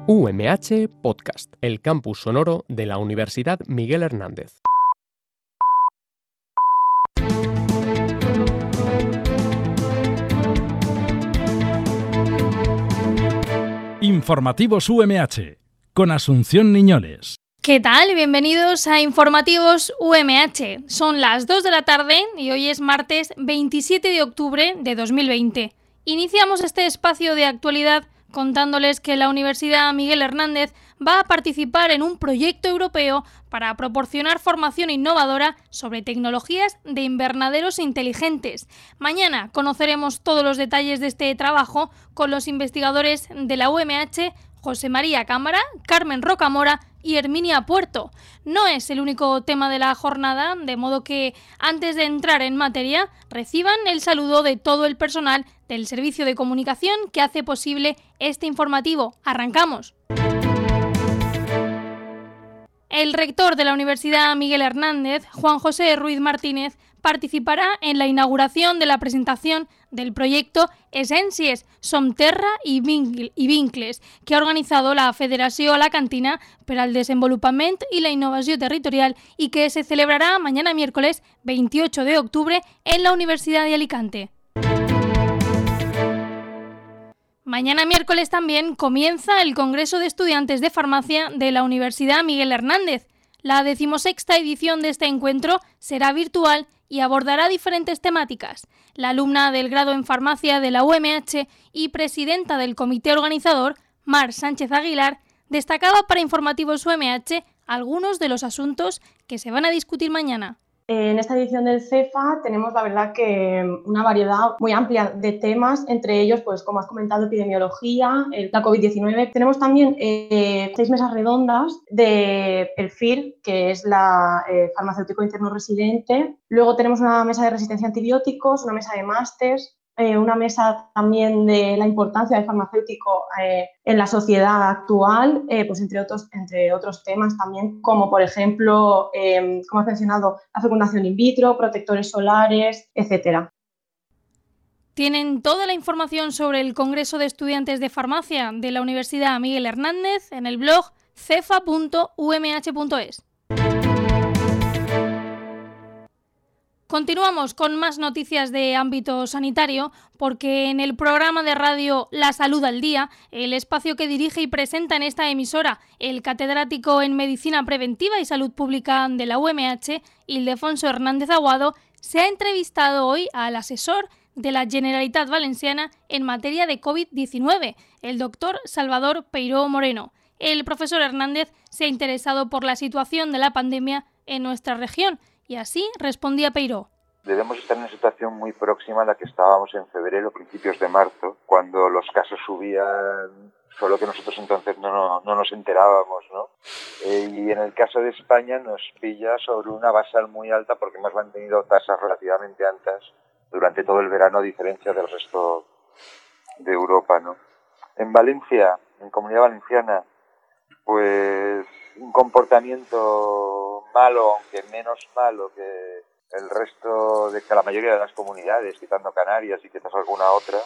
UMH Podcast, el campus sonoro de la Universidad Miguel Hernández. Informativos UMH, con Asunción Niñoles. ¿Qué tal? Bienvenidos a Informativos UMH. Son las 2 de la tarde y hoy es martes 27 de octubre de 2020. Iniciamos este espacio de actualidad contándoles que la Universidad Miguel Hernández va a participar en un proyecto europeo para proporcionar formación innovadora sobre tecnologías de invernaderos inteligentes. Mañana conoceremos todos los detalles de este trabajo con los investigadores de la UMH, José María Cámara, Carmen Rocamora y Herminia Puerto. No es el único tema de la jornada, de modo que antes de entrar en materia, reciban el saludo de todo el personal del Servicio de Comunicación que hace posible este informativo. ¡Arrancamos! El rector de la Universidad Miguel Hernández, Juan José Ruiz Martínez, participará en la inauguración de la presentación del proyecto Essències, Som Terra i Vincles, que ha organizado la Federació Alacantina per al Desenvolupament i la Innovació Territorial y que se celebrará mañana miércoles 28 de octubre en la Universidad de Alicante. Mañana miércoles también comienza el Congreso de Estudiantes de Farmacia de la Universidad Miguel Hernández. La 16ª edición de este encuentro será virtual y abordará diferentes temáticas. La alumna del grado en farmacia de la UMH y presidenta del comité organizador, Mar Sánchez Aguilar, destacaba para Informativos UMH algunos de los asuntos que se van a discutir mañana. En esta edición del CEFA tenemos, la verdad, que una variedad muy amplia de temas, entre ellos, pues como has comentado, epidemiología, la COVID-19. Tenemos también 6 mesas redondas del FIR, que es la farmacéutico interno residente. Luego tenemos una mesa de resistencia a antibióticos, una mesa de másters, una mesa también de la importancia del farmacéutico en la sociedad actual, pues entre otros temas también, como por ejemplo, como has mencionado, la fecundación in vitro, protectores solares, etcétera. Tienen toda la información sobre el Congreso de Estudiantes de Farmacia de la Universidad Miguel Hernández en el blog cefa.umh.es. Continuamos con más noticias de ámbito sanitario porque en el programa de radio La Salud al Día, el espacio que dirige y presenta en esta emisora el catedrático en Medicina Preventiva y Salud Pública de la UMH, Ildefonso Hernández Aguado, se ha entrevistado hoy al asesor de la Generalitat Valenciana en materia de COVID-19, el doctor Salvador Peiró Moreno. El profesor Hernández se ha interesado por la situación de la pandemia en nuestra región y así respondía Peiró. Debemos estar en una situación muy próxima a la que estábamos en febrero, principios de marzo, cuando los casos subían, solo que nosotros entonces no nos enterábamos, ¿no? Y en el caso de España nos pilla sobre una basal muy alta porque hemos mantenido tasas relativamente altas durante todo el verano, a diferencia del resto de Europa, ¿no? En Valencia, en Comunidad Valenciana, pues un comportamiento malo, aunque menos malo que el resto de que la mayoría de las comunidades, quitando Canarias y quizás alguna otra,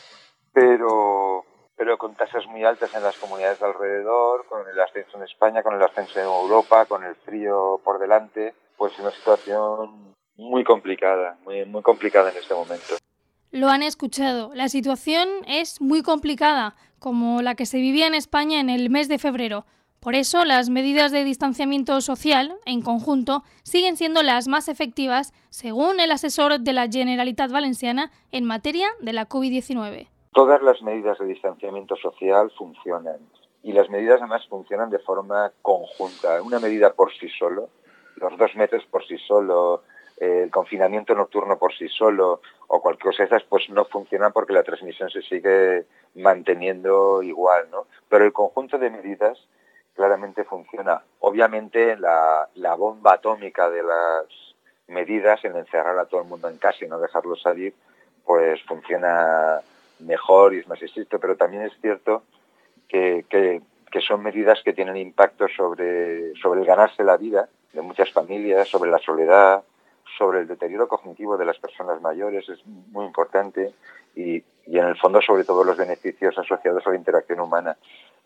pero con tasas muy altas en las comunidades de alrededor, con el ascenso en España, con el ascenso en Europa, con el frío por delante, pues una situación muy complicada, muy complicada en este momento. Lo han escuchado, la situación es muy complicada, como la que se vivía en España en el mes de febrero. Por eso, las medidas de distanciamiento social, en conjunto, siguen siendo las más efectivas, según el asesor de la Generalitat Valenciana en materia de la COVID-19. Todas las medidas de distanciamiento social funcionan, y las medidas además funcionan de forma conjunta. Una medida por sí solo, los 2 metros por sí solo, el confinamiento nocturno por sí solo, o cualquier cosa de esas, pues no funciona porque la transmisión se sigue manteniendo igual, ¿no? Pero el conjunto de medidas claramente funciona. Obviamente la bomba atómica de las medidas, en encerrar a todo el mundo en casa y no dejarlo salir, pues funciona mejor y es más estricto, pero también es cierto que son medidas que tienen impacto sobre el ganarse la vida de muchas familias, sobre la soledad, sobre el deterioro cognitivo de las personas mayores, es muy importante, y en el fondo sobre todo los beneficios asociados a la interacción humana.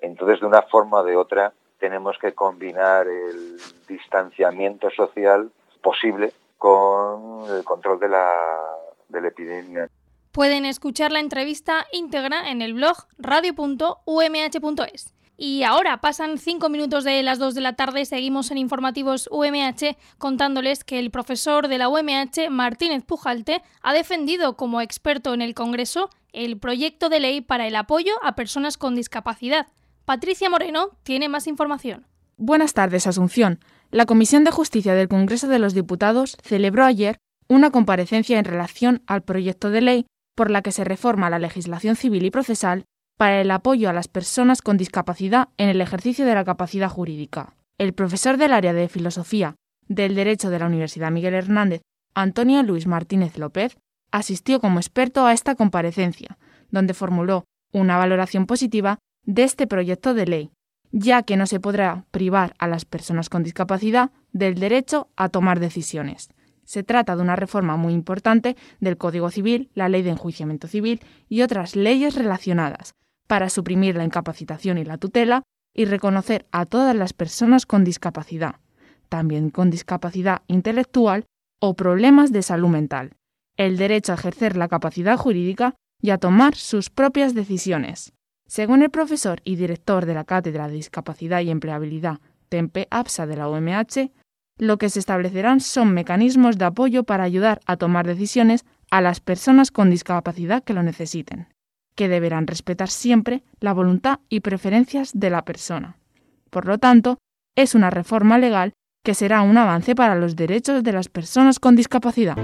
Entonces, de una forma o de otra, tenemos que combinar el distanciamiento social posible con el control de la epidemia. Pueden escuchar la entrevista íntegra en el blog radio.umh.es. Y ahora pasan 5 minutos de las 2 de la tarde, seguimos en Informativos UMH contándoles que el profesor de la UMH, Martínez Pujalte, ha defendido como experto en el Congreso el proyecto de ley para el apoyo a personas con discapacidad. Patricia Moreno tiene más información. Buenas tardes, Asunción. La Comisión de Justicia del Congreso de los Diputados celebró ayer una comparecencia en relación al proyecto de ley por la que se reforma la legislación civil y procesal para el apoyo a las personas con discapacidad en el ejercicio de la capacidad jurídica. El profesor del área de Filosofía del Derecho de la Universidad Miguel Hernández, Antonio Luis Martínez López, asistió como experto a esta comparecencia, donde formuló una valoración positiva de este proyecto de ley, ya que no se podrá privar a las personas con discapacidad del derecho a tomar decisiones. Se trata de una reforma muy importante del Código Civil, la Ley de Enjuiciamiento Civil y otras leyes relacionadas, para suprimir la incapacitación y la tutela y reconocer a todas las personas con discapacidad, también con discapacidad intelectual o problemas de salud mental, el derecho a ejercer la capacidad jurídica y a tomar sus propias decisiones. Según el profesor y director de la Cátedra de Discapacidad y Empleabilidad TEMPE-APSA de la UMH, lo que se establecerán son mecanismos de apoyo para ayudar a tomar decisiones a las personas con discapacidad que lo necesiten, que deberán respetar siempre la voluntad y preferencias de la persona. Por lo tanto, es una reforma legal que será un avance para los derechos de las personas con discapacidad.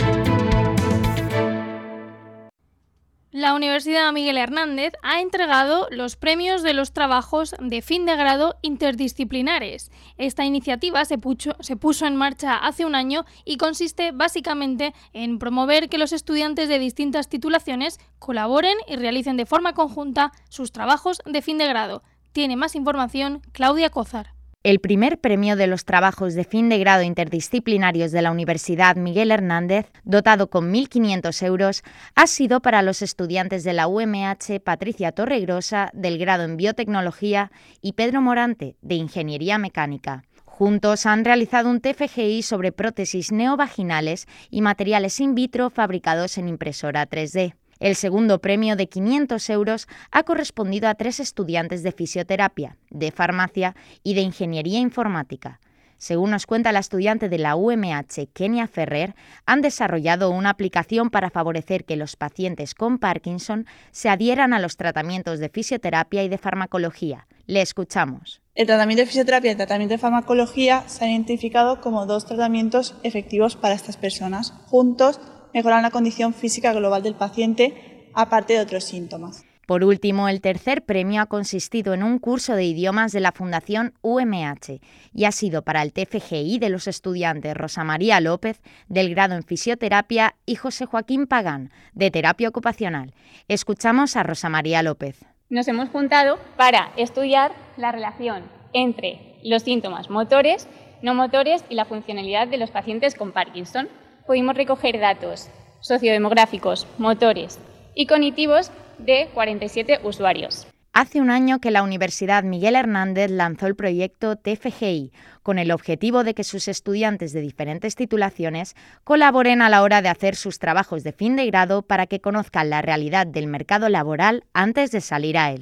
La Universidad Miguel Hernández ha entregado los premios de los trabajos de fin de grado interdisciplinares. Esta iniciativa se puso en marcha hace un año y consiste básicamente en promover que los estudiantes de distintas titulaciones colaboren y realicen de forma conjunta sus trabajos de fin de grado. Tiene más información Claudia Cózar. El primer premio de los trabajos de fin de grado interdisciplinarios de la Universidad Miguel Hernández, dotado con 1.500 euros, ha sido para los estudiantes de la UMH Patricia Torregrosa, del grado en Biotecnología, y Pedro Morante, de Ingeniería Mecánica. Juntos han realizado un TFGI sobre prótesis neovaginales y materiales in vitro fabricados en impresora 3D. El segundo premio de 500 euros ha correspondido a 3 estudiantes de fisioterapia, de farmacia y de ingeniería informática. Según nos cuenta la estudiante de la UMH, Kenia Ferrer, han desarrollado una aplicación para favorecer que los pacientes con Parkinson se adhieran a los tratamientos de fisioterapia y de farmacología. Le escuchamos. El tratamiento de fisioterapia y el tratamiento de farmacología se han identificado como 2 tratamientos efectivos para estas personas. Juntos mejoran la condición física global del paciente, aparte de otros síntomas. Por último, el tercer premio ha consistido en un curso de idiomas de la Fundación UMH y ha sido para el TFGI de los estudiantes Rosa María López, del grado en Fisioterapia, y José Joaquín Pagán, de Terapia Ocupacional. Escuchamos a Rosa María López. Nos hemos juntado para estudiar la relación entre los síntomas motores, no motores y la funcionalidad de los pacientes con Parkinson. Pudimos recoger datos sociodemográficos, motores y cognitivos de 47 usuarios. Hace un año que la Universidad Miguel Hernández lanzó el proyecto TFGI, con el objetivo de que sus estudiantes de diferentes titulaciones colaboren a la hora de hacer sus trabajos de fin de grado para que conozcan la realidad del mercado laboral antes de salir a él.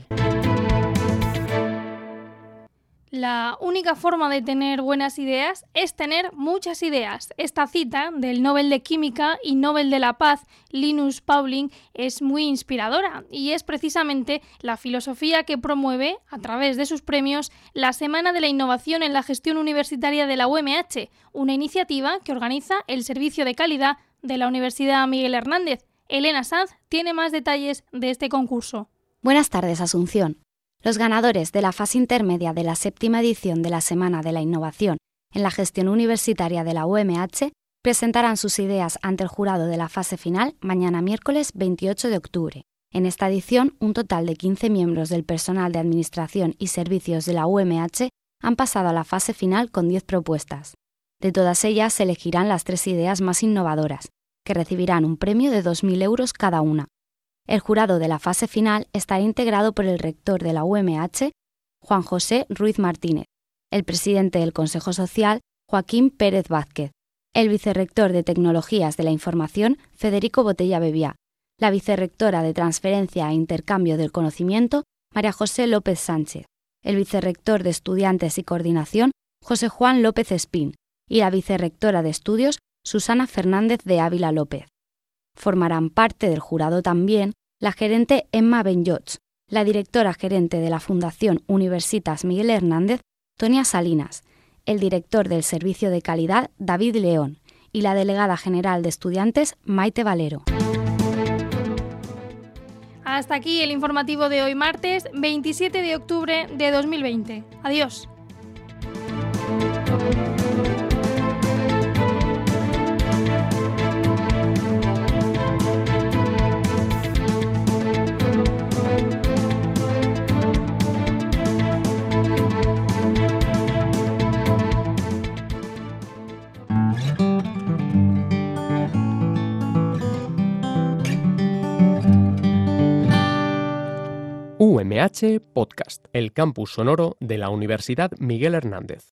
La única forma de tener buenas ideas es tener muchas ideas. Esta cita del Nobel de Química y Nobel de la Paz, Linus Pauling, es muy inspiradora y es precisamente la filosofía que promueve, a través de sus premios, la Semana de la Innovación en la Gestión Universitaria de la UMH, una iniciativa que organiza el Servicio de Calidad de la Universidad Miguel Hernández. Elena Sanz tiene más detalles de este concurso. Buenas tardes, Asunción. Los ganadores de la fase intermedia de la 7ª edición de la Semana de la Innovación en la Gestión Universitaria de la UMH presentarán sus ideas ante el jurado de la fase final mañana miércoles 28 de octubre. En esta edición, un total de 15 miembros del personal de Administración y Servicios de la UMH han pasado a la fase final con 10 propuestas. De todas ellas se elegirán las 3 ideas más innovadoras, que recibirán un premio de 2.000 euros cada una. El jurado de la fase final estará integrado por el rector de la UMH, Juan José Ruiz Martínez, el presidente del Consejo Social, Joaquín Pérez Vázquez, el vicerrector de Tecnologías de la Información, Federico Botella Bebiá, la vicerrectora de Transferencia e Intercambio del Conocimiento, María José López Sánchez, el vicerrector de Estudiantes y Coordinación, José Juan López Espín, y la vicerrectora de Estudios, Susana Fernández de Ávila López. Formarán parte del jurado también la gerente Emma Benyots, la directora gerente de la Fundación Universitas Miguel Hernández, Tonia Salinas, el director del Servicio de Calidad, David León, y la delegada general de Estudiantes, Maite Valero. Hasta aquí el informativo de hoy martes 27 de octubre de 2020. Adiós. UMH Podcast, el campus sonoro de la Universidad Miguel Hernández.